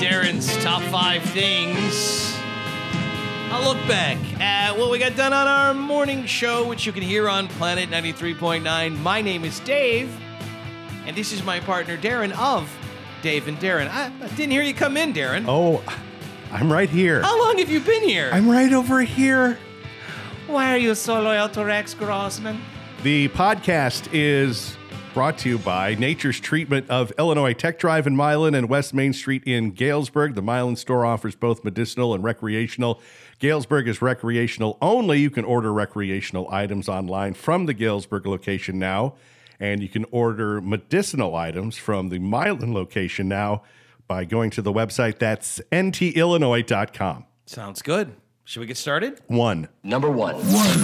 Darren's top 5 things. I'll look back at what we got done on our morning show, which you can hear on Planet 93.9. My name is Dave, and this is my partner Darren of Dave and Darren. I didn't hear you come in, Darren. Oh, I'm right here. How long have you been here? I'm right over here. Why are you so loyal to Rex Grossman? The podcast is brought to you by Nature's Treatment of Illinois Tech Drive in Milan and West Main Street in Galesburg. The Milan store offers both medicinal and recreational. Galesburg is recreational only. You can order recreational items online from the Galesburg location now, and you can order medicinal items from the Milan location now by going to the website. That's ntillinois.com. Sounds good. Should we get started? Number one.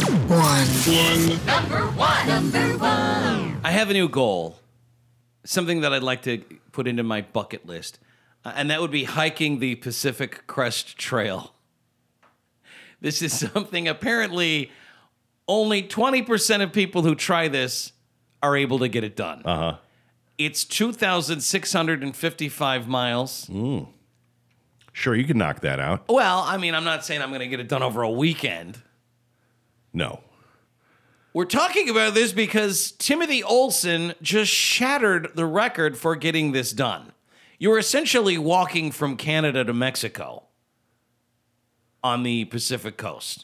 I have a new goal, something that I'd like to put into my bucket list, and that would be hiking the Pacific Crest Trail. This is something apparently only 20% of people who try this are able to get it done. Uh-huh. It's 2,655 miles. Sure, you can knock that out. Well, I mean, I'm not saying I'm going to get it done over a weekend. No. We're talking about this because Timothy Olson just shattered the record for getting this done. You're essentially walking from Canada to Mexico on the Pacific coast.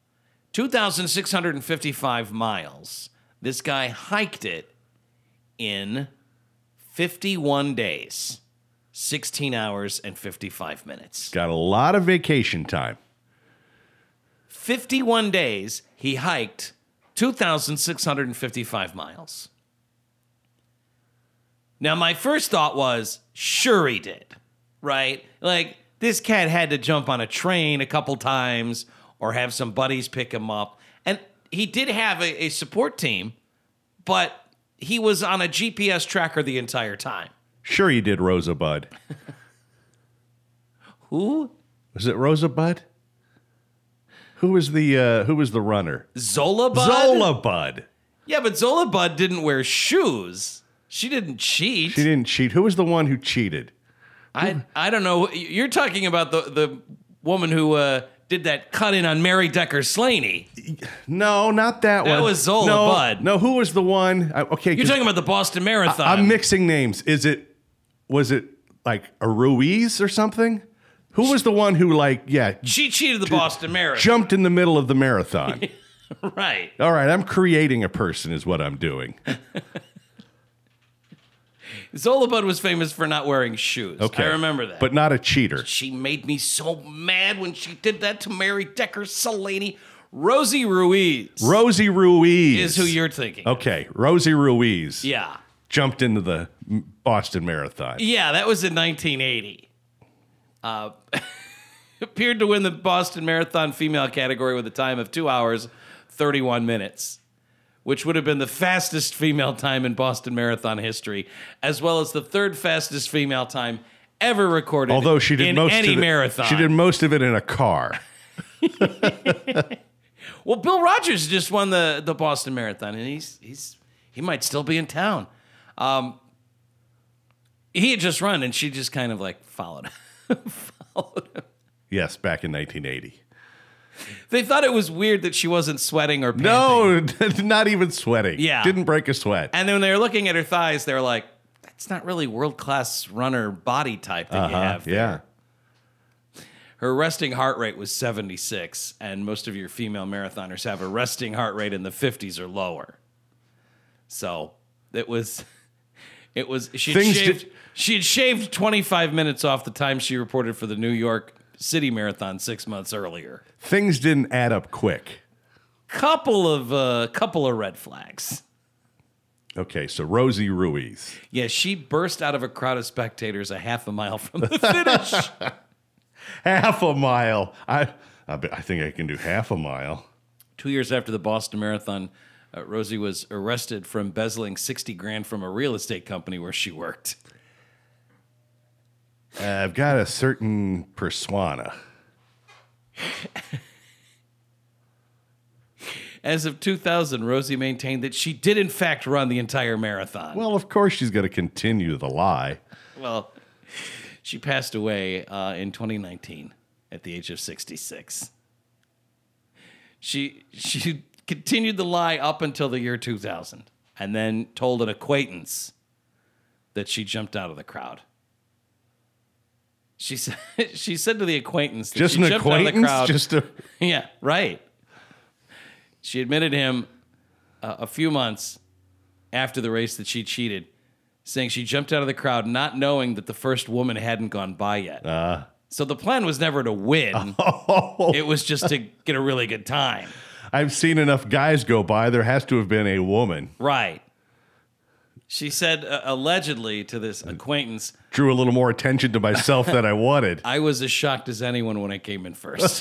2,655 miles. This guy hiked it in 51 days, 16 hours and 55 minutes. Got a lot of vacation time. 51 days, he hiked 2,655 miles. Now, my first thought was, sure he did, right? Like, this cat had to jump on a train a couple times or have some buddies pick him up. And he did have a support team, but he was on a GPS tracker the entire time. Sure you did, Rosabud. Who? Was it Rosabud? Who was the runner? Zola Bud? Zola Bud. Yeah, but Zola Bud didn't wear shoes. She didn't cheat. She didn't cheat. Who was the one who cheated? I don't know. You're talking about the woman who did that cut-in on Mary Decker Slaney. No, not that one. That was Zola Bud. No, who was the one? Okay, You're talking about the Boston Marathon. I'm mixing names. Was it like a Ruiz or something? Who was the one who She cheated the Boston Marathon. jumped in the middle of the marathon? Right. All right, I'm creating a person is what I'm doing. Zola Bud was famous for not wearing shoes. Okay. I remember that. But not a cheater. She made me so mad when she did that to Mary Decker Slaney. Rosie Ruiz. Rosie Ruiz. Is who you're thinking. Okay, Rosie Ruiz. Yeah. Jumped into the Boston Marathon. Yeah, that was in 1980. Appeared to win the Boston Marathon female category with a time of 2 hours, 31 minutes, which would have been the fastest female time in Boston Marathon history, as well as the third fastest female time ever recorded Although she did in most any of it, marathon. She did most of it in a car. Well, Bill Rogers just won the Boston Marathon, and he might still be in town. He had just run, and she just kind of like followed him. Yes, back in 1980. They thought it was weird that she wasn't sweating or panting. No, not even sweating. Yeah. Didn't break a sweat. And then when they were looking at her thighs, they were like, that's not really world-class runner body type that you have there. Yeah. Her resting heart rate was 76, and most of your female marathoners have a resting heart rate in the 50s or lower. So she had shaved 25 minutes off the time she reported for the New York City Marathon 6 months earlier. Things didn't add up quick. Couple of red flags. Okay, so Rosie Ruiz. Yeah, she burst out of a crowd of spectators a half a mile from the finish. Half a mile. I think I can do half a mile. 2 years after the Boston Marathon, Rosie was arrested for embezzling $60,000 from a real estate company where she worked. I've got a certain persona. As of 2000, Rosie maintained that she did in fact run the entire marathon. Well, of course she's going to continue the lie. Well, She passed away in 2019 at the age of 66. She continued the lie up until the year 2000 and then told an acquaintance that she jumped out of the crowd. She said to the acquaintance that Just she an jumped out of the acquaintance? crowd. Yeah, right. She admitted him a few months after the race that she cheated, saying she jumped out of the crowd not knowing that the first woman hadn't gone by yet. So the plan was never to win. It was just to get a really good time. I've seen enough guys go by. There has to have been a woman. Right. She said allegedly to this acquaintance, Drew a little more attention to myself than I wanted. I was as shocked as anyone when I came in first.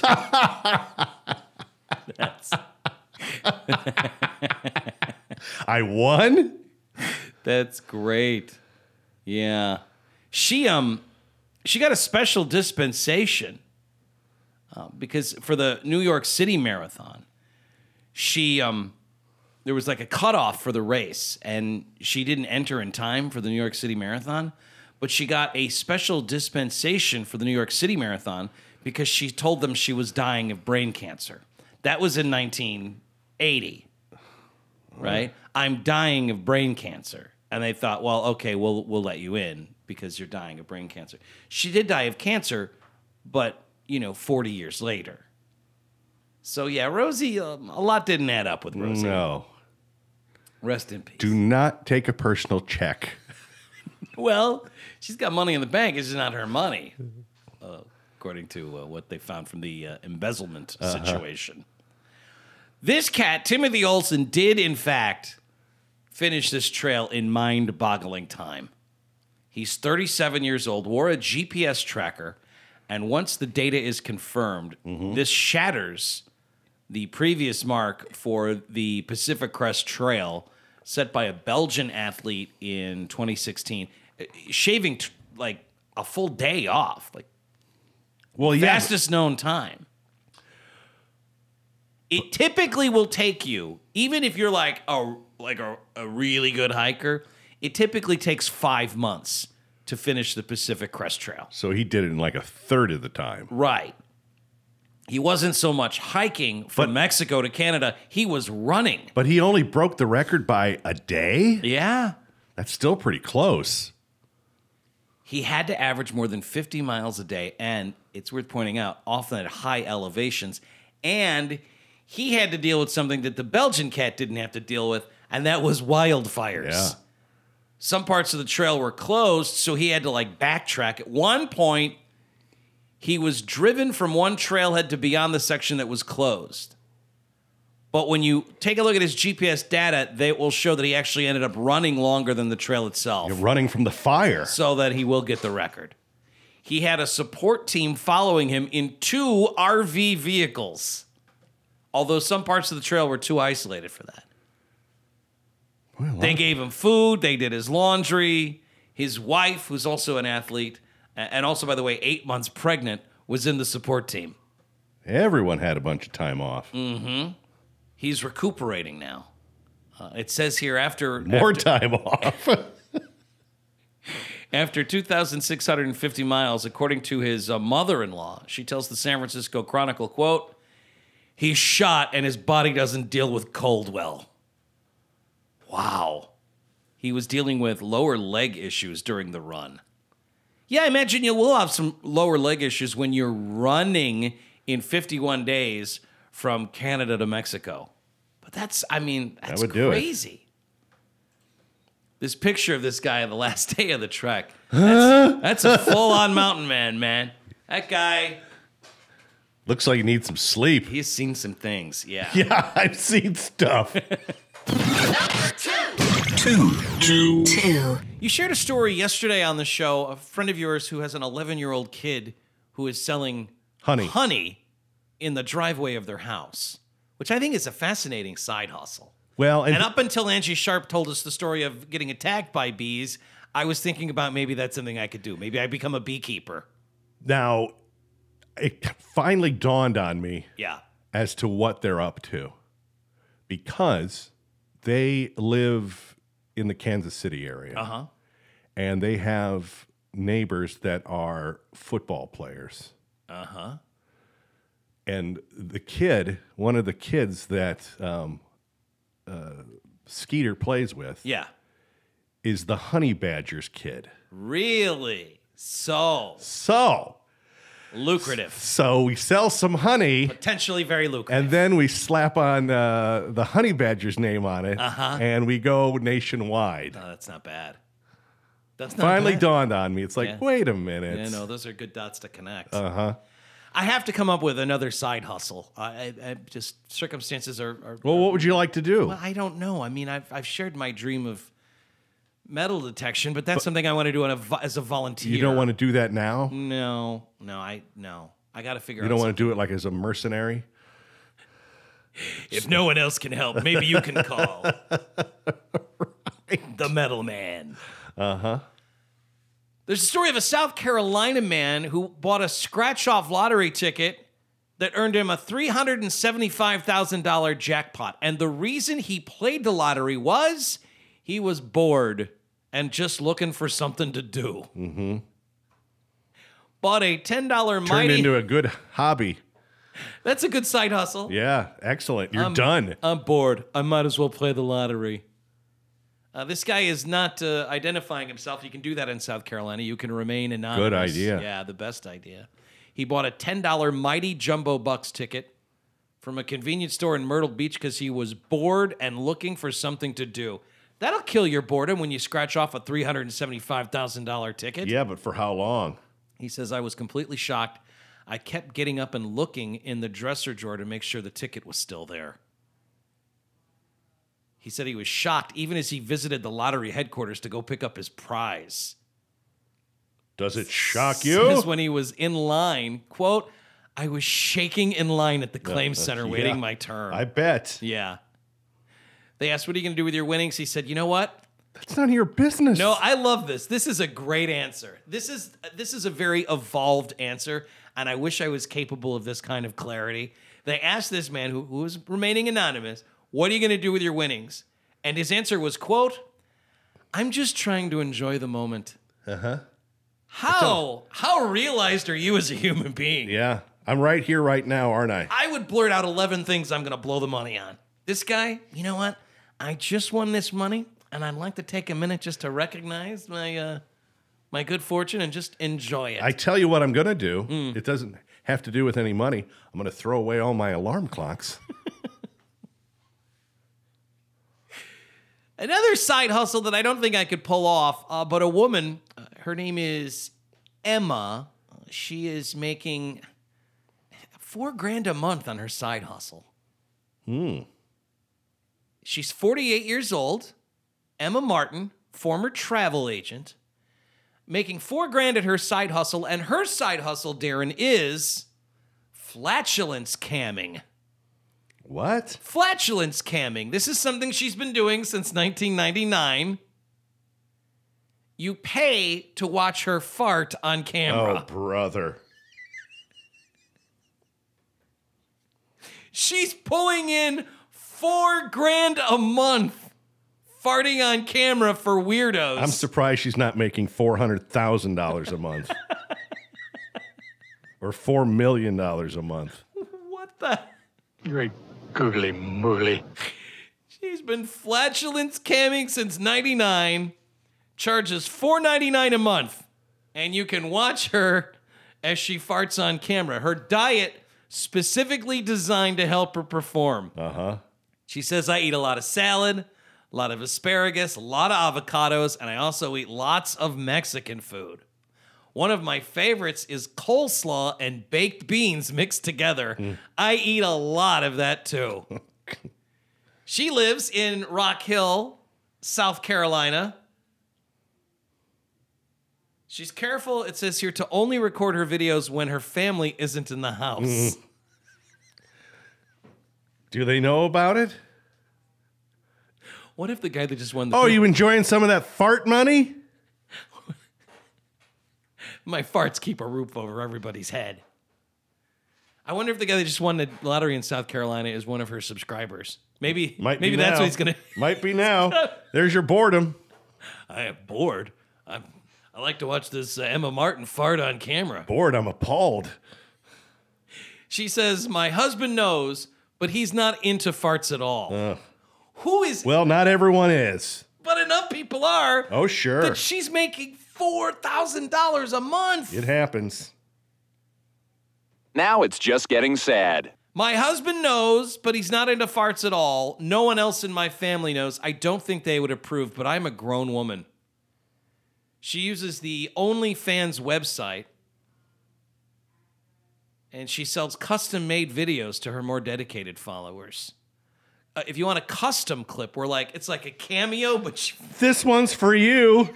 I won? That's great. Yeah. She got a special dispensation because for the New York City Marathon, there was like a cutoff for the race, and she didn't enter in time for the New York City Marathon, but she got a special dispensation for the New York City Marathon because she told them she was dying of brain cancer. That was in 1980, right? I'm dying of brain cancer. And they thought, well, okay, we'll let you in because you're dying of brain cancer. She did die of cancer, but, 40 years later. So, yeah, Rosie, a lot didn't add up with Rosie. No. Rest in peace. Do not take a personal check. Well, she's got money in the bank. It's just not her money, according to what they found from the embezzlement situation. This cat, Timothy Olson, did, in fact, finish this trail in mind-boggling time. He's 37 years old, wore a GPS tracker, and once the data is confirmed, this shatters the previous mark for the Pacific Crest Trail set by a Belgian athlete in 2016, shaving like a full day off, like fastest known time. It typically will take you, even if you're like a really good hiker, it typically takes 5 months to finish the Pacific Crest Trail. So he did it in like a third of the time. Right. He wasn't so much hiking from Mexico to Canada, he was running. But he only broke the record by a day? Yeah. That's still pretty close. He had to average more than 50 miles a day, and it's worth pointing out, often at high elevations. And he had to deal with something that the Belgian cat didn't have to deal with, and that was wildfires. Yeah. Some parts of the trail were closed, so he had to backtrack. At one point, he was driven from one trailhead to beyond the section that was closed. But when you take a look at his GPS data, they will show that he actually ended up running longer than the trail itself. You're running from the fire. So that he will get the record. He had a support team following him in 2 RV vehicles, although some parts of the trail were too isolated for that. Well, they gave him food. They did his laundry. His wife, who's also an athlete, and also, by the way, 8 months pregnant, was in the support team. Everyone had a bunch of time off. He's recuperating now. It says here More time off. After 2,650 miles, according to his mother-in-law, she tells the San Francisco Chronicle, quote, he's shot and his body doesn't deal with cold well. Wow. He was dealing with lower leg issues during the run. Yeah, I imagine you will have some lower leg issues when you're running in 51 days from Canada to Mexico. But that's crazy. This picture of this guy on the last day of the trek, that's a full-on mountain man. That guy... Looks like he needs some sleep. He's seen some things, yeah. Yeah, I've seen stuff. Number two. You shared a story yesterday on the show, a friend of yours who has an 11-year-old kid who is selling honey in the driveway of their house, which I think is a fascinating side hustle. Well, and up until Angie Sharp told us the story of getting attacked by bees, I was thinking about maybe that's something I could do. Maybe I become a beekeeper. Now, it finally dawned on me as to what they're up to. Because they live in the Kansas City area. And they have neighbors that are football players. Uh-huh. And the kid, one of the kids that Skeeter plays with, Yeah. is the Honey Badgers kid. Really? So lucrative. lucrative. So we sell some honey, Potentially very lucrative. and then we slap on the Honey Badgers name on it, and we go nationwide. Oh, that's not bad. That's not Finally bad. dawned on me. It's like, Yeah. wait a minute. Yeah, no, those are good dots to connect. Uh-huh. I have to come up with another side hustle. I just circumstances are Well, what would you like to do? well, I don't know. I mean, I've shared my dream of metal detection, but that's something I want to do as a volunteer. You don't want to do that now? No. I got to figure You out. don't want to do it like as a mercenary? If no one else can help, maybe you can call the Metal Man. Uh-huh. There's a story of a South Carolina man who bought a scratch-off lottery ticket that earned him a $375,000 jackpot. And the reason he played the lottery was he was bored and just looking for something to do. Mm-hmm. Bought a $10 Turned Mighty. into a good hobby. That's a good side hustle. Yeah, excellent. You're done. I'm bored. I might as well play the lottery. This guy is not identifying himself. You can do that in South Carolina. You can remain anonymous. Good idea. Yeah, the best idea. He bought a $10 Mighty Jumbo Bucks ticket from a convenience store in Myrtle Beach because he was bored and looking for something to do. That'll kill your boredom when you scratch off a $375,000 ticket. Yeah, but for how long? He says, I was completely shocked. I kept getting up and looking in the dresser drawer to make sure the ticket was still there. He said he was shocked even as he visited the lottery headquarters to go pick up his prize. Does it shock you? Says when he was in line, quote, I was shaking in line at the claims center waiting my turn. I bet. Yeah. They asked, what are you going to do with your winnings? He said, you know what? That's none of your business. No, I love this. This is a great answer. This is a very evolved answer, and I wish I was capable of this kind of clarity. They asked this man, who was remaining anonymous, what are you going to do with your winnings? And his answer was, quote, I'm just trying to enjoy the moment. Uh-huh. How realized are you as a human being? Yeah, I'm right here right now, aren't I? I would blurt out 11 things I'm going to blow the money on. This guy, you know what? I just won this money, and I'd like to take a minute just to recognize my good fortune and just enjoy it. I tell you what I'm going to do. It doesn't have to do with any money. I'm going to throw away all my alarm clocks. Another side hustle that I don't think I could pull off, but a woman, her name is Emma. She is making $4,000 a month on her side hustle. She's 48 years old. Emma Martin, former travel agent, making $4,000 at her side hustle, and her side hustle, Darren, is flatulence camming. What? Flatulence camming. This is something she's been doing since 1999. You pay to watch her fart on camera. Oh, brother. She's pulling in $4,000 a month farting on camera for weirdos. I'm surprised she's not making $400,000 a month. Or $4 million a month. What the? Great googly moogly. She's been flatulence camming since 99, charges $4.99 a month, and you can watch her as she farts on camera. Her diet specifically designed to help her perform. Uh-huh. She says, I eat a lot of salad, a lot of asparagus, a lot of avocados, and I also eat lots of Mexican food. One of my favorites is coleslaw and baked beans mixed together. I eat a lot of that too. She lives in Rock Hill, South Carolina. She's careful, it says here, to only record her videos when her family isn't in the house. Do they know about it? What if the guy that just won the... Oh, you enjoying some of that fart money? My farts keep a roof over everybody's head. I wonder if the guy that just won the lottery in South Carolina is one of her subscribers. Maybe Maybe that's what he's gonna. Might be now. There's your boredom. I am bored. I like to watch this Emma Martin fart on camera. Bored, I'm appalled. She says, my husband knows, but he's not into farts at all. Who is... Well, not everyone is. But enough people are. Oh, sure. That she's making $4,000 a month. It happens. Now it's just getting sad. My husband knows, but he's not into farts at all. No one else in my family knows. I don't think they would approve, but I'm a grown woman. She uses the OnlyFans website, and she sells custom-made videos to her more dedicated followers. If you want a custom clip where it's like a cameo, but This one's for you.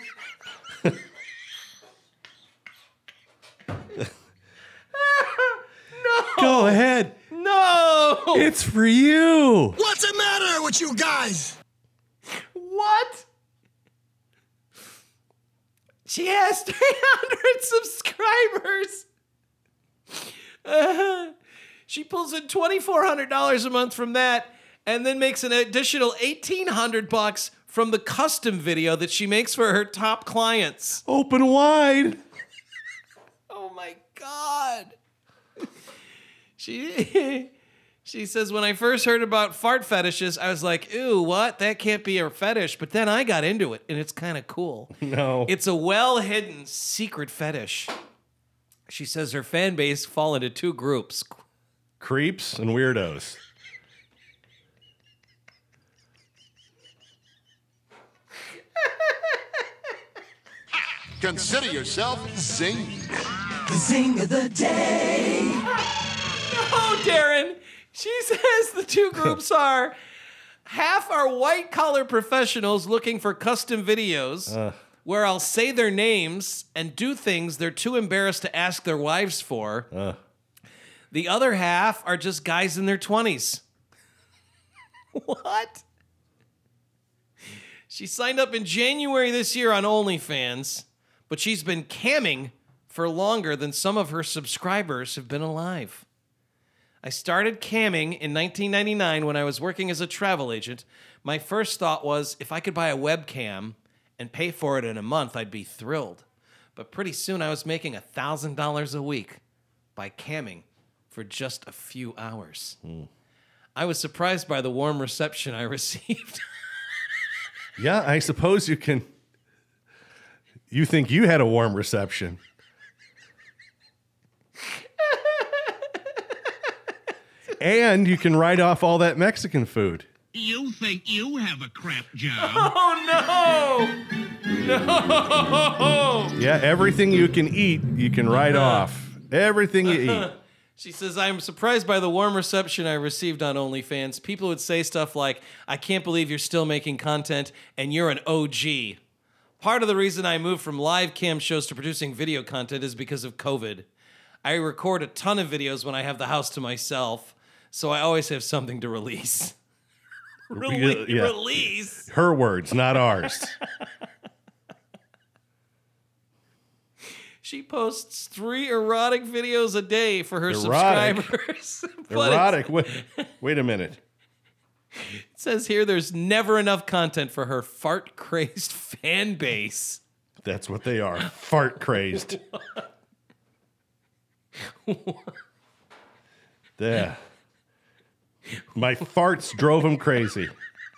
No! Go ahead. No! It's for you. What's the matter with you guys? What? She has 300 subscribers. She pulls in $2,400 a month from that, and then makes an additional $1,800 from the custom video that she makes for her top clients. Open wide. Oh my God. She says, when I first heard about fart fetishes, I was like, ew, what? That can't be a fetish. But then I got into it, and it's kind of cool. No. It's a well-hidden secret fetish. She says her fan base fall into two groups. Creeps and weirdos. Consider yourself zinged. The zing of the day. Oh, Darren. She says the two groups are half are white-collar professionals looking for custom videos where I'll say their names and do things they're too embarrassed to ask their wives for. The other half are just guys in their 20s. What? She signed up in January this year on OnlyFans, but she's been camming for longer than some of her subscribers have been alive. I started camming in 1999 when I was working as a travel agent. My first thought was if I could buy a webcam and pay for it in a month, I'd be thrilled. But pretty soon I was making $1,000 a week by camming for just a few hours. I was surprised by the warm reception I received. Yeah, I suppose you can. You think you had a warm reception. And you can write off all that Mexican food. You think you have a crap job? Oh, no! No! Yeah, everything you can eat, you can write off. Everything you eat. She says, I'm surprised by the warm reception I received on OnlyFans. People would say stuff like, I can't believe you're still making content and you're an OG. Part of the reason I moved from live cam shows to producing video content is because of COVID. I record a ton of videos when I have the house to myself, so I always have something to release. Yeah. Release? Her words, not ours. She posts 3 erotic videos a day for her Erotic? subscribers. But Erotic. Wait a minute. it says here there's never enough content for her fart-crazed fan base. That's what they are. Fart crazed. Yeah. My farts drove him crazy.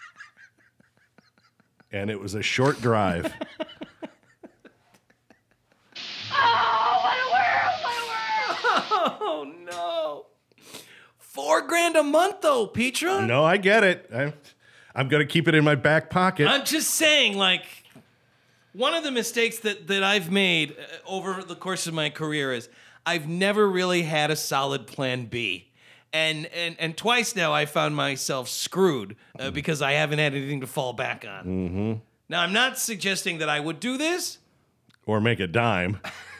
And it was a short drive. Oh, no. $4,000 a month, though, Petra. No, I get it. I'm going to keep it in my back pocket. I'm just saying, one of the mistakes that I've made over the course of my career is I've never really had a solid plan B. And twice now I found myself screwed because I haven't had anything to fall back on. Mm-hmm. Now, I'm not suggesting that I would do this. Or make a dime.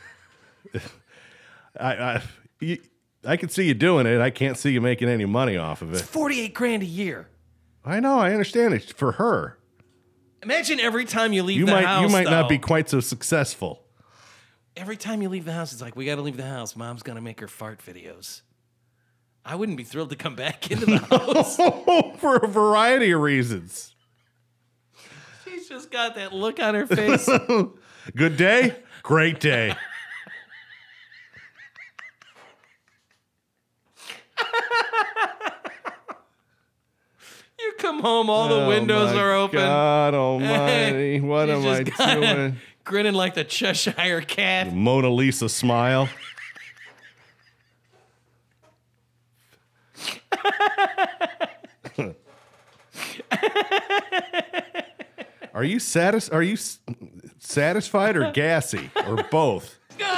I can see you doing it. I can't see you making any money off of it. $48,000 a year. I know. I understand it. For her. Imagine every time you leave the house. You might not though. be quite so successful. Every time you leave the house, it's like, we got to leave the house. Mom's going to make her fart videos. I wouldn't be thrilled to come back into the house. For a variety of reasons. She's just got that look on her face. Good day? Great day. You come home, all the windows are open. God almighty. What He's am I just kinda doing? Grinning like the Cheshire Cat. Mona Lisa smile. Are you satisfied or gassy or both?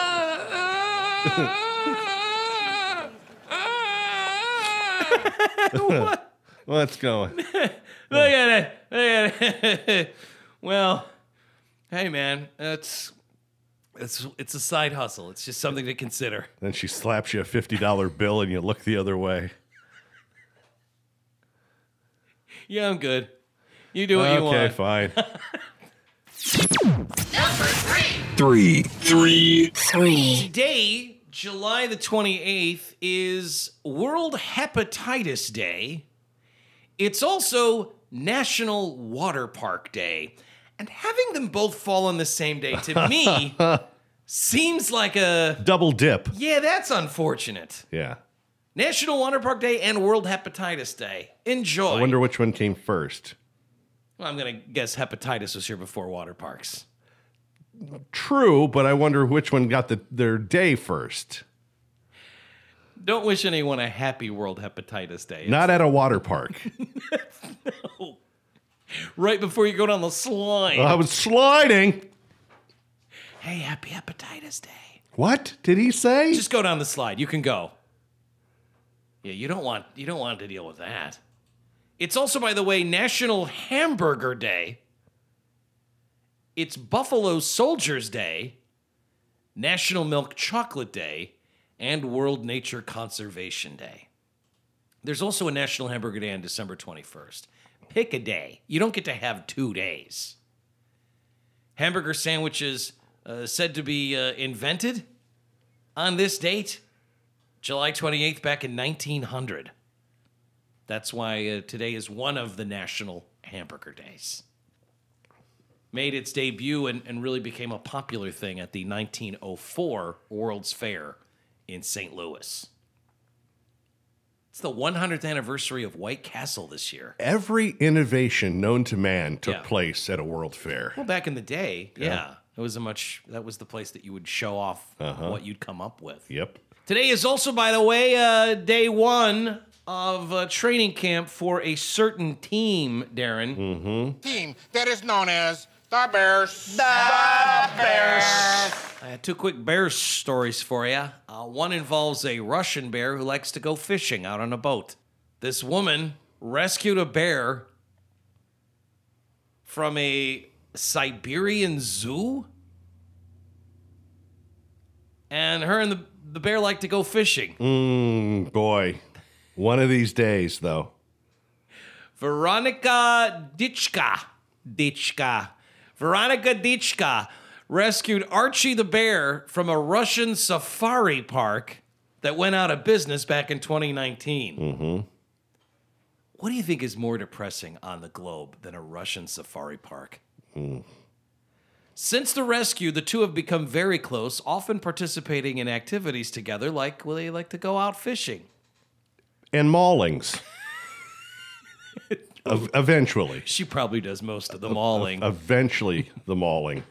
What's going? Look at it. Well, hey man, it's a side hustle. It's just something to consider. Then she slaps you a $50 bill and you look the other way. Yeah, I'm good. You do what you want. Okay, fine. Three. Today, July the 28th, is World Hepatitis Day. It's also National Water Park Day. And having them both fall on the same day, to me, seems like a... Double dip. Yeah, that's unfortunate. Yeah. National Water Park Day and World Hepatitis Day. Enjoy. I wonder which one came first. Well, I'm going to guess hepatitis was here before water parks. True, but I wonder which one got their day first. Don't wish anyone a happy World Hepatitis Day. Not at a water park. Right before you go down the slide. I was sliding. Hey, happy Hepatitis Day. What did he say? Just go down the slide. You can go. Yeah, you don't want to deal with that. It's also, by the way, National Hamburger Day. It's Buffalo Soldiers Day, National Milk Chocolate Day, and World Nature Conservation Day. There's also a National Hamburger Day on December 21st. Pick a day. You don't get to have 2 days. Hamburger sandwiches said to be invented on this date, July 28th, back in 1900. That's why today is one of the National Hamburger Days. Made its debut and really became a popular thing at the 1904 World's Fair in St. Louis. It's the 100th anniversary of White Castle this year. Every innovation known to man took Yeah. place at a World Fair. Well, back in the day, yeah. That was the place that you would show off what you'd come up with. Yep. Today is also, by the way, day one of training camp for a certain team, Darren. Team that is known as the Bears. I have 2 quick bear stories for you. One involves a Russian bear who likes to go fishing out on a boat. This woman rescued a bear from a Siberian zoo, and her and the bear like to go fishing. Boy. One of these days, though. Veronica Ditchka rescued Archie the bear from a Russian safari park that went out of business back in 2019. What do you think is more depressing on the globe than a Russian safari park? Since the rescue, the two have become very close, often participating in activities together, like they like to go out fishing. And maulings. Eventually. She probably does most of the mauling. Eventually, the mauling.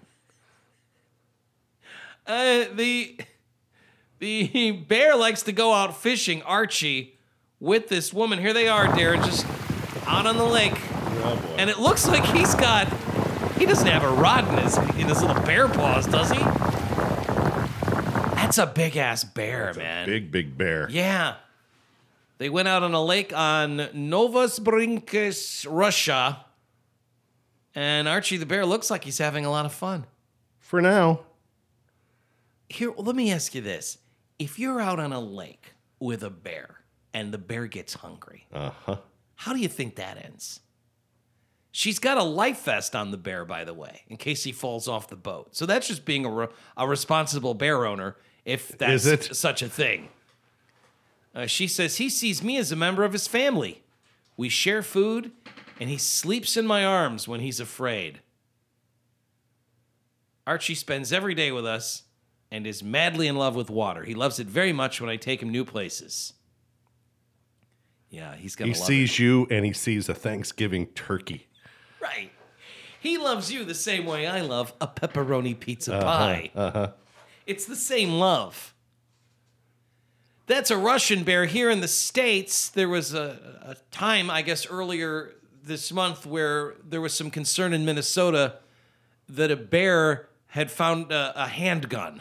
The bear likes to go out fishing, Archie, with this woman. Here they are, Darren, just out on the lake. Oh, boy. And it looks like he doesn't have a rod in his little bear paws, does he? That's a big-ass bear, man. Big bear. Yeah. They went out on a lake on Novosibirsk, Russia. And Archie the bear looks like he's having a lot of fun. For now. Here, let me ask you this. If you're out on a lake with a bear and the bear gets hungry, how do you think that ends? She's got a life vest on the bear, by the way, in case he falls off the boat. So that's just being a responsible bear owner, if that's Is it? such a thing. She says he sees me as a member of his family. We share food, and he sleeps in my arms when he's afraid. Archie spends every day with us and is madly in love with water. He loves it very much when I take him new places. Yeah, he's going He to love sees you and he sees a Thanksgiving turkey. it. Right. He loves you the same way I love a pepperoni pizza pie. It's the same love. That's a Russian bear. Here in the States, there was a time, I guess, earlier this month where there was some concern in Minnesota that a bear had found a handgun.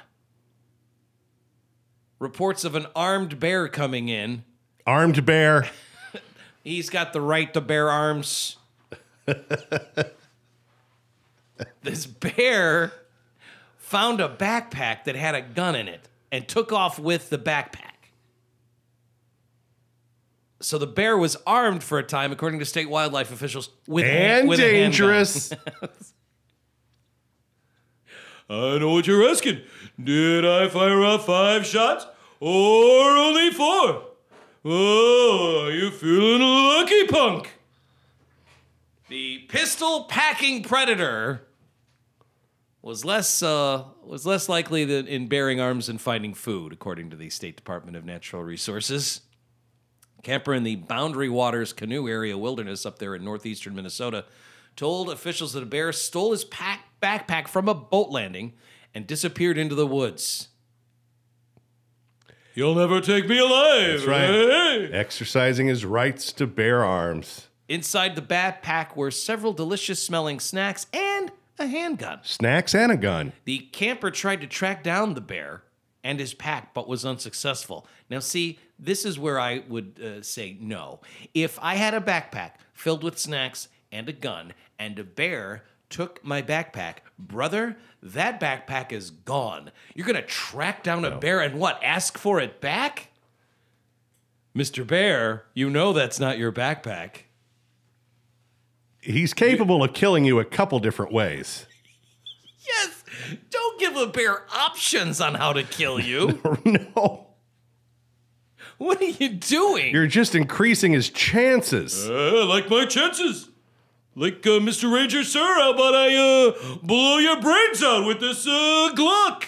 Reports of an armed bear coming in. Armed bear. He's got the right to bear arms. This bear found a backpack that had a gun in it and took off with the backpack. So the bear was armed for a time, according to state wildlife officials, with And with dangerous. A handgun. I know what you're asking. Did I fire off 5 shots or only 4? Oh, are you feeling lucky, punk? The pistol-packing predator was less likely than in bearing arms and finding food, according to the State Department of Natural Resources. Camper in the Boundary Waters Canoe Area Wilderness up there in northeastern Minnesota told officials that a bear stole his backpack from a boat landing and disappeared into the woods. You'll never take me alive. That's right. Hey. Exercising his rights to bear arms. Inside the backpack were several delicious-smelling snacks and a handgun. Snacks and a gun. The camper tried to track down the bear and his pack, but was unsuccessful. Now, see, this is where I would say no. If I had a backpack filled with snacks and a gun, and a bear took my backpack, brother, that backpack is gone. You're going to track down a bear and what, ask for it back? Mr. Bear, you know that's not your backpack. He's capable of killing you a couple different ways. Yes, don't give a bear options on how to kill you. No. What are you doing? You're just increasing his chances. I like my chances. Like, Mr. Ranger, sir, how about I blow your brains out with this Glock?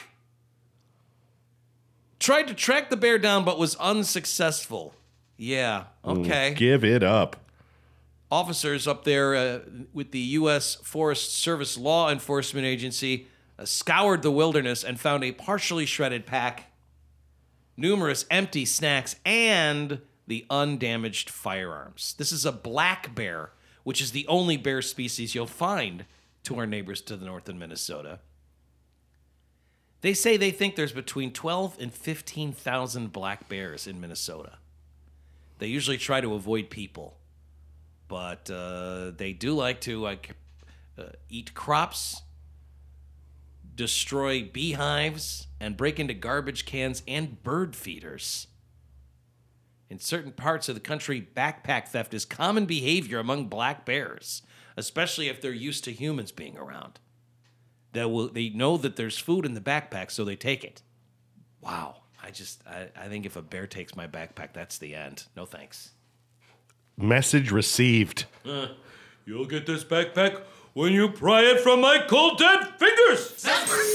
Tried to track the bear down, but was unsuccessful. Yeah, okay. Give it up. Officers up there with the U.S. Forest Service Law Enforcement Agency scoured the wilderness and found a partially shredded pack, numerous empty snacks, and the undamaged firearms. This is a black bear, which is the only bear species you'll find to our neighbors to the north in Minnesota. They say they think there's between 12 and 15,000 black bears in Minnesota. They usually try to avoid people, but they do like to eat crops, destroy beehives, and break into garbage cans and bird feeders. In certain parts of the country, backpack theft is common behavior among black bears, especially if they're used to humans being around. They know that there's food in the backpack, so they take it. Wow. I think if a bear takes my backpack, that's the end. No thanks. Message received. You'll get this backpack when you pry it from my cold dead fingers.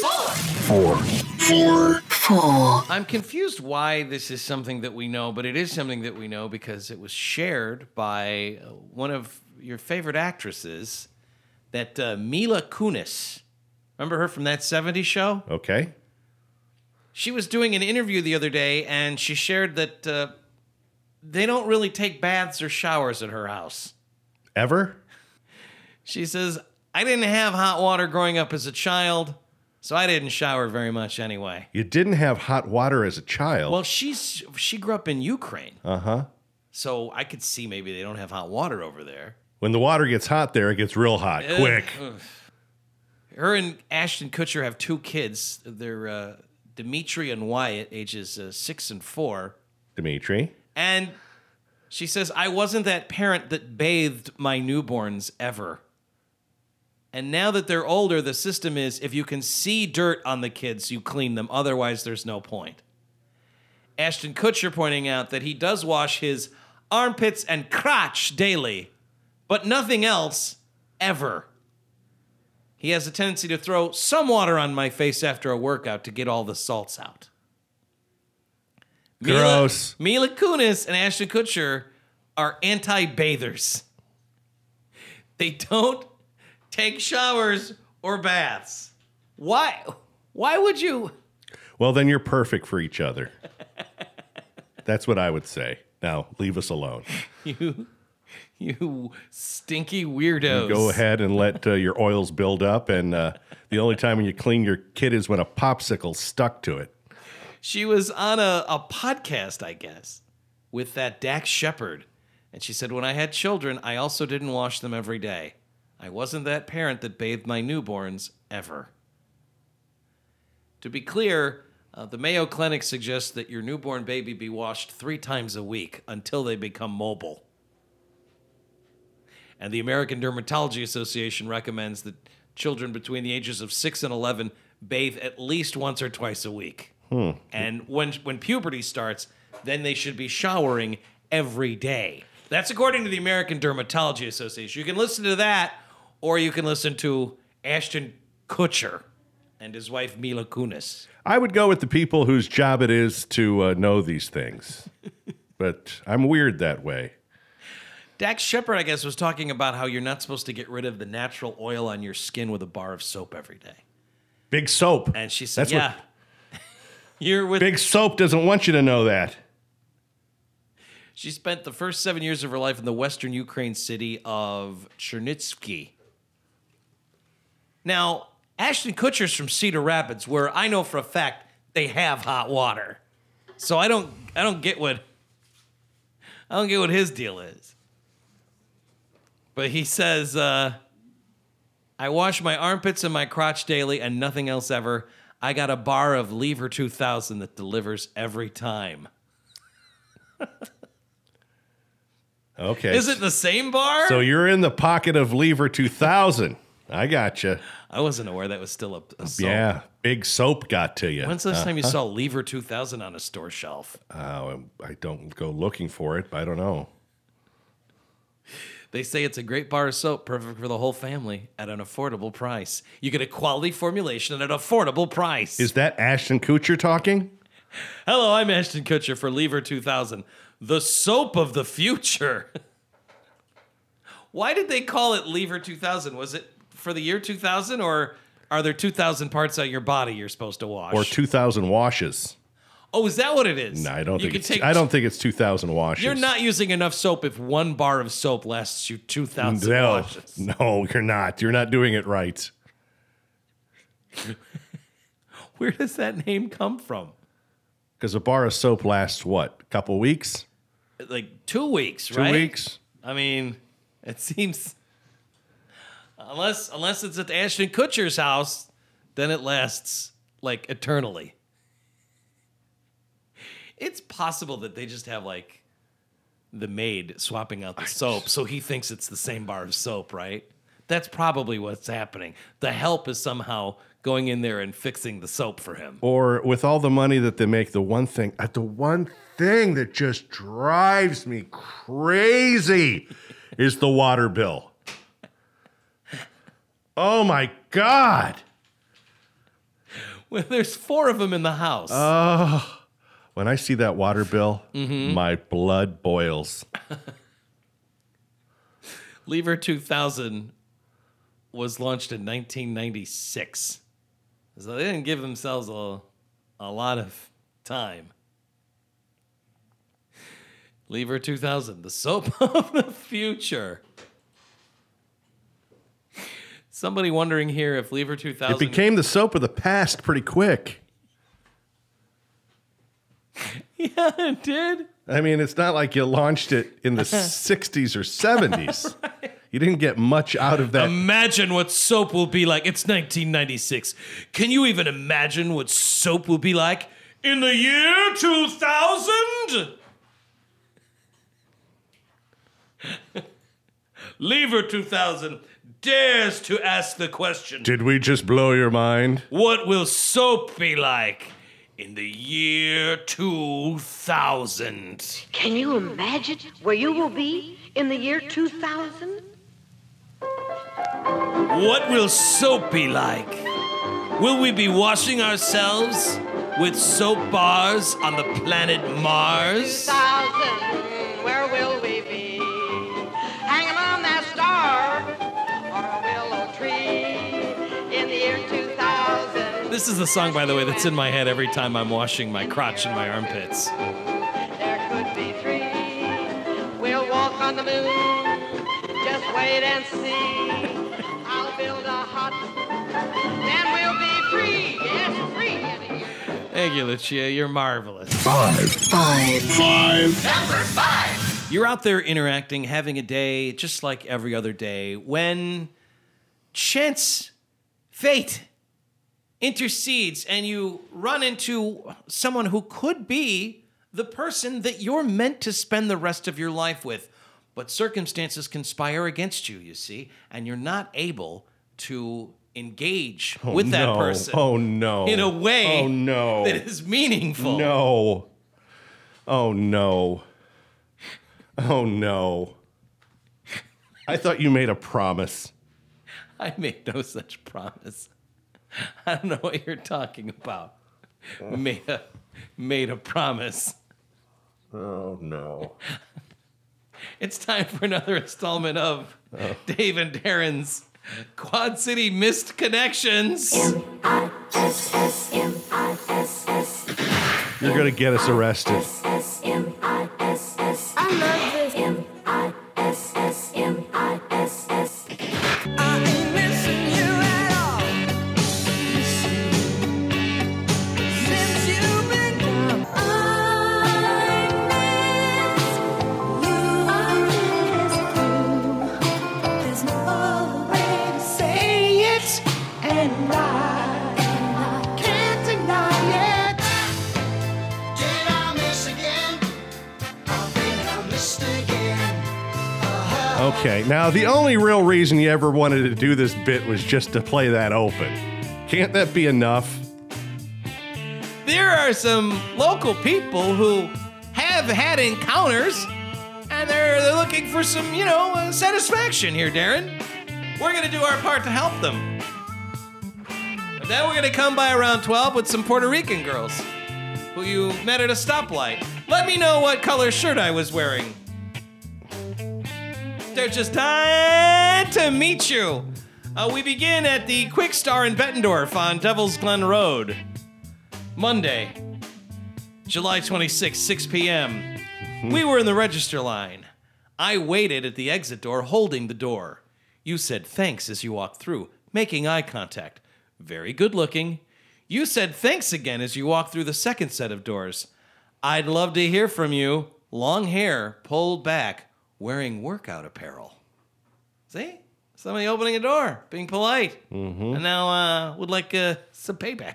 Four. I'm confused why this is something that we know, but it is something that we know because it was shared by one of your favorite actresses, that Mila Kunis. Remember her from that 70s show? Okay. She was doing an interview the other day, and she shared that they don't really take baths or showers at her house. Ever? She says, I didn't have hot water growing up as a child, so I didn't shower very much anyway. You didn't have hot water as a child. Well, she grew up in Ukraine. Uh-huh. So I could see maybe they don't have hot water over there. When the water gets hot there, it gets real hot. Quick. Her and Ashton Kutcher have 2 kids. They're Dimitri and Wyatt, ages 6 and 4. Dimitri. And she says, I wasn't that parent that bathed my newborns ever. And now that they're older, the system is if you can see dirt on the kids, you clean them. Otherwise, there's no point. Ashton Kutcher pointing out that he does wash his armpits and crotch daily, but nothing else ever. he has a tendency to throw some water on my face after a workout to get all the salts out. Gross. Mila Kunis and Ashton Kutcher are anti-bathers. They don't take showers or baths. Why? Why would you? Well, then you're perfect for each other. That's what I would say. Now, leave us alone. You stinky weirdos. You go ahead and let your oils build up, and the only time when you clean your kid is when a popsicle's stuck to it. She was on a podcast, I guess, with that Dax Shepard. And she said, when I had children, I also didn't wash them every day. I wasn't that parent that bathed my newborns ever. To be clear, the Mayo Clinic suggests that your newborn baby be washed 3 times a week until they become mobile. And the American Dermatology Association recommends that children between the ages of 6 and 11 bathe at least once or twice a week. And when puberty starts, then they should be showering every day. That's according to the American Dermatology Association. You can listen to that, or you can listen to Ashton Kutcher and his wife Mila Kunis. I would go with the people whose job it is to know these things. But I'm weird that way. Dax Shepard, I guess, was talking about how you're not supposed to get rid of the natural oil on your skin with a bar of soap every day. Big Soap. And she said, That's yeah. You're with Big Soap doesn't want you to know that. She spent the first 7 years of her life in the western Ukraine city of Chernivtsi. Now, Ashton Kutcher's from Cedar Rapids, where I know for a fact they have hot water. So I don't get what his deal is. But he says, I wash my armpits and my crotch daily and nothing else ever. I got a bar of Lever 2000 that delivers every time. Okay. Is it the same bar? So you're in the pocket of Lever 2000. I gotcha. I wasn't aware that was still a soap. Yeah, Big Soap got to you. When's the last time you saw Lever 2000 on a store shelf? I don't go looking for it, but I don't know. They say it's a great bar of soap, perfect for the whole family at an affordable price. You get a quality formulation at an affordable price. Is that Ashton Kutcher talking? Hello, I'm Ashton Kutcher for Lever 2000, the soap of the future. Why did they call it Lever 2000? Was it for the year 2000, or are there 2,000 parts on your body you're supposed to wash? Or 2,000 washes? Oh, is that what it is? No, I don't think it's 2,000 washes. You're not using enough soap if one bar of soap lasts you 2,000 washes. No, you're not. You're not doing it right. Where does that name come from? Because a bar of soap lasts what? A couple weeks? Like 2 weeks, right? 2 weeks? I mean, it seems unless it's at Ashton Kutcher's house, then it lasts like eternally. It's possible that they just have like the maid swapping out the soap, so he thinks it's the same bar of soap, right? That's probably what's happening. The help is somehow going in there and fixing the soap for him. Or with all the money that they make, the one thing that just drives me crazy is the water bill. Oh my God. Well, there's 4 of them in the house. When I see that water bill, my blood boils. Lever 2000 was launched in 1996. So they didn't give themselves a lot of time. Lever 2000, the soap of the future. Somebody wondering here if Lever 2000... It became the soap of the past pretty quick. Yeah, it did. I mean, it's not like you launched it in the 60s or 70s. Right. You didn't get much out of that. Imagine what soap will be like. It's 1996. Can you even imagine what soap will be like in the year 2000? Lever 2000 dares to ask the question. Did we just blow your mind? What will soap be like in the year 2000? Can you imagine where you will be in the year 2000? What will soap be like? Will we be washing ourselves with soap bars on the planet Mars? 2000, where will we be? Hanging on that star or a willow tree in the year 2000. This is the song, by the way, that's in my head every time I'm washing my crotch and my armpits. There could be three. We'll walk on the moon. Just wait and see. I'll build a hut. Then we'll be free. Yes, free. Thank you, Lucia. You're marvelous. Five. Number 5. You're out there interacting, having a day just like every other day, when chance, fate, intercedes and you run into someone who could be the person that you're meant to spend the rest of your life with. But circumstances conspire against you, you see, and you're not able to engage with that person. Oh, no. In a way Oh, no. that is meaningful. No. Oh, no. Oh, no. I thought you made a promise. I made no such promise. I don't know what you're talking about. Made a promise. Oh, no. It's time for another installment of Dave and Darren's Quad City Missed Connections. You're going to get us arrested. Okay, now the only real reason you ever wanted to do this bit was just to play that open. Can't that be enough? There are some local people who have had encounters, and they're looking for some, satisfaction here, Darren. We're going to do our part to help them. But then we're going to come by around 12 with some Puerto Rican girls who you met at a stoplight. Let me know what color shirt I was wearing. They're just dying to meet you. We begin at the Quick Star in Bettendorf on Devil's Glen Road. Monday, July 26, 6 p.m. We were in the register line. I waited at the exit door holding the door. You said thanks as you walked through, making eye contact. Very good looking. You said thanks again as you walked through the second set of doors. I'd love to hear from you. Long hair, pulled back, wearing workout apparel. See? Somebody opening a door, being polite. Mm-hmm. And now would like some payback.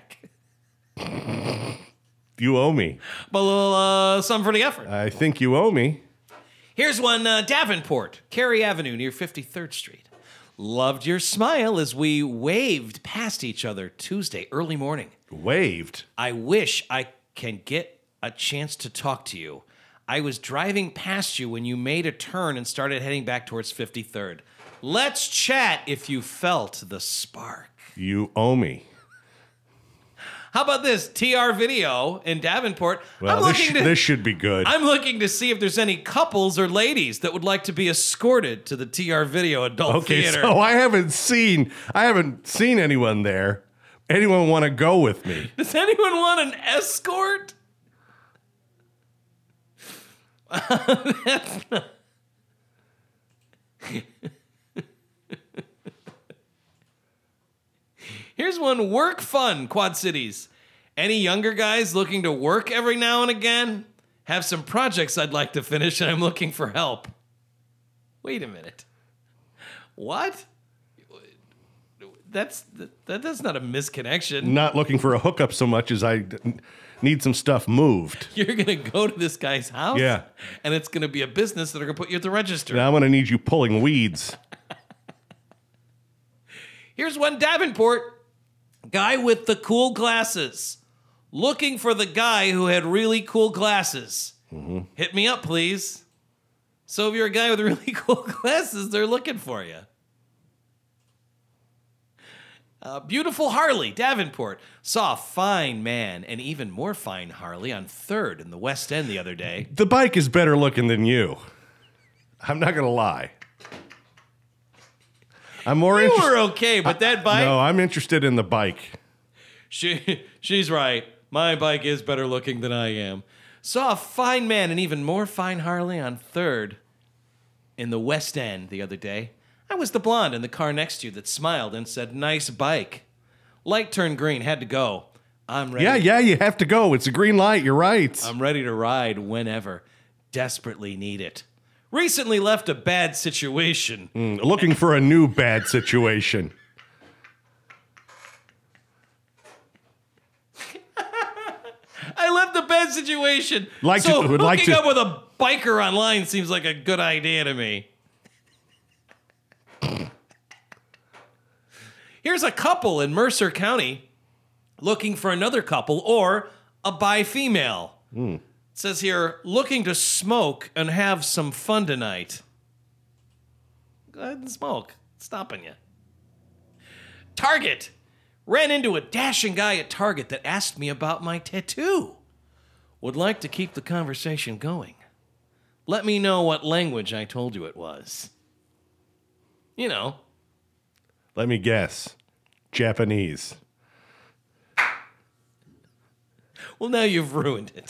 You owe me. But a little something for the effort. I think you owe me. Here's one, Davenport, Cary Avenue near 53rd Street. Loved your smile as we waved past each other Tuesday early morning. Waved? I wish I can get a chance to talk to you. I was driving past you when you made a turn and started heading back towards 53rd. Let's chat if you felt the spark. You owe me. How about this? TR Video in Davenport. Well, this should be good. I'm looking to see if there's any couples or ladies that would like to be escorted to the TR Video Adult Theater. So I haven't seen anyone there. Anyone want to go with me? Does anyone want an escort? That's not... Here's one, work fun, Quad Cities. Any younger guys looking to work every now and again? Have some projects I'd like to finish and I'm looking for help. Wait a minute. What? That's not a misconnection. Not looking for a hookup so much as I need some stuff moved. You're going to go to this guy's house? Yeah. And it's going to be a business that are going to put you at the register. Now I'm going to need you pulling weeds. Here's one, Davenport. Guy with the cool glasses. Looking for the guy who had really cool glasses. Mm-hmm. Hit me up, please. So if you're a guy with really cool glasses, they're looking for you. Beautiful Harley, Davenport. Saw a fine man and even more fine Harley on 3rd in the West End the other day. The bike is better looking than you. I'm not going to lie. I'm more You interested. were okay, but that bike... No, I'm interested in the bike. She's right. My bike is better looking than I am. Saw a fine man and even more fine Harley on 3rd in the West End the other day. I was the blonde in the car next to you that smiled and said, nice bike. Light turned green, had to go. I'm ready. Yeah, you have to go. It's a green light. You're right. I'm ready to ride whenever. Desperately need it. Recently left a bad situation. Looking for a new bad situation. I left a bad situation. Would Hooking like to- up with a biker online seems like a good idea to me. Here's a couple in Mercer County looking for another couple or a bi-female. It says here, looking to smoke and have some fun tonight. Go ahead and smoke. It's stopping you. Target. Ran into a dashing guy at Target that asked me about my tattoo. Would like to keep the conversation going. Let me know what language I told you it was. You know. Let me guess. Japanese. Well, now you've ruined it.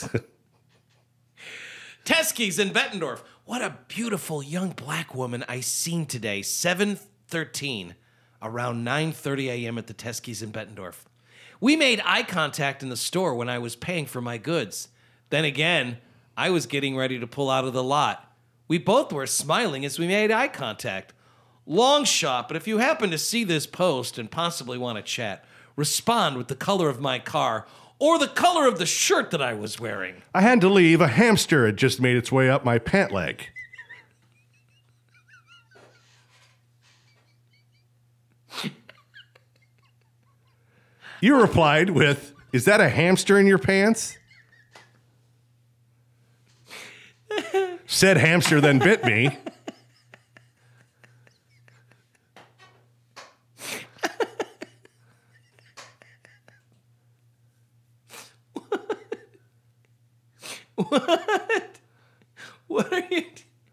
Teskey's in Bettendorf. What a beautiful young black woman I seen today, 7:13, around 9:30 a.m. at the Teskey's in Bettendorf. We made eye contact in the store when I was paying for my goods. Then again, I was getting ready to pull out of the lot. We both were smiling as we made eye contact. Long shot, but if you happen to see this post and possibly want to chat, respond with the color of my car or the color of the shirt that I was wearing. I had to leave. A hamster had just made its way up my pant leg. You replied with, "Is that a hamster in your pants?" Said hamster then bit me. What? What are you...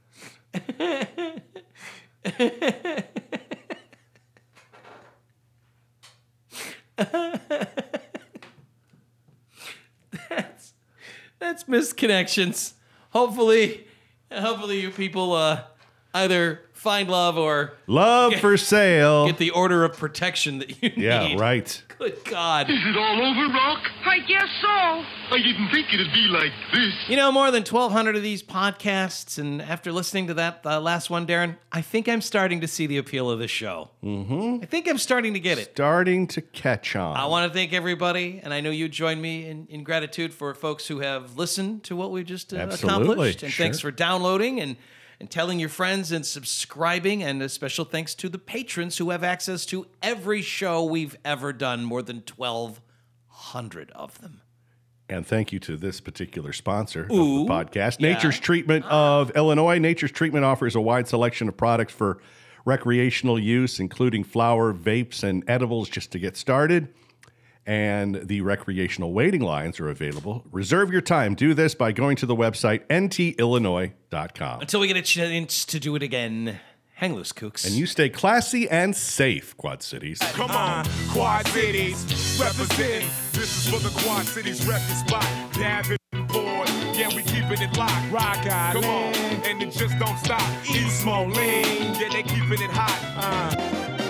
That's misconnections. Hopefully you people either find love or Love for sale. get the order of protection that you need. Yeah, right. Good God. Is it all over, Rock? I guess so. I didn't think it'd be like this. You know, more than 1,200 of these podcasts, and after listening to that last one, Darren, I think I'm starting to see the appeal of this show. Mm-hmm. I think I'm starting to get it. Starting to catch on. I want to thank everybody, and I know you join me in gratitude for folks who have listened to what we just Absolutely, accomplished. And sure. thanks for downloading and telling your friends and subscribing. And a special thanks to the patrons who have access to every show we've ever done, more than 1,200 of them. And thank you to this particular sponsor of Ooh, the podcast, yeah. Nature's Treatment of Illinois. Nature's Treatment offers a wide selection of products for recreational use, including flower, vapes, and edibles just to get started. And the recreational waiting lines are available. Reserve your time. Do this by going to the website ntillinois.com. Until we get a chance to do it again, hang loose, kooks. And you stay classy and safe, Quad Cities. Come on, Quad Cities, represent. This is for the Quad Cities record spot. Davenport, yeah, we keeping it locked. Rock Island, come on, and it just don't stop. East Moline, yeah, they keeping it hot.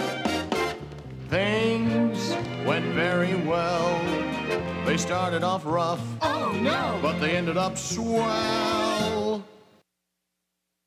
Things went very well. They started off rough. Oh, no. But they ended up swell.